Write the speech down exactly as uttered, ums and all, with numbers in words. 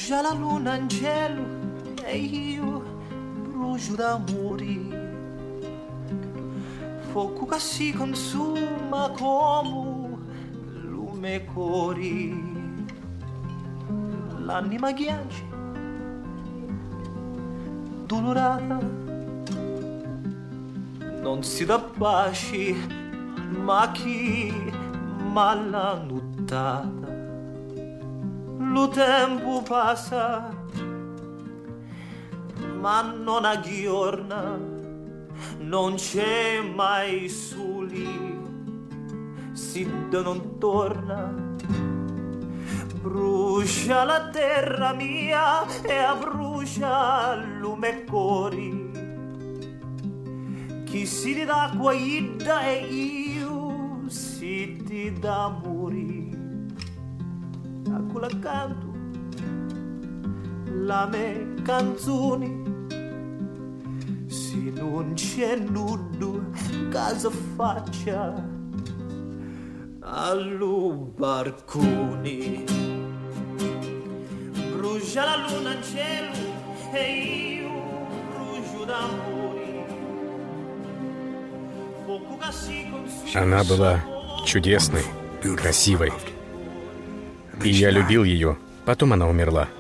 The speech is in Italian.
Brucia la luna in cielo e io brucio d'amore. Fuoco che si consuma come lume cori. L'anima ghiaccia, dolorata, non si dà pace, ma chi m'ha nottata. Lo tempo passa, ma non aggiorna, non c'è mai soli, si non torna. Brucia la terra mia e abbrucia il lume cori. Chi si dà guaida e io si ti dà morire. A quella canto la mia canzone, se non c'è nudo casa faccia allo barcone. Brucia la luna in cielo e io brucio d'amore. Fuoco che si consuma. Она была чудесной, красивой. И я любил ее. Потом она умерла.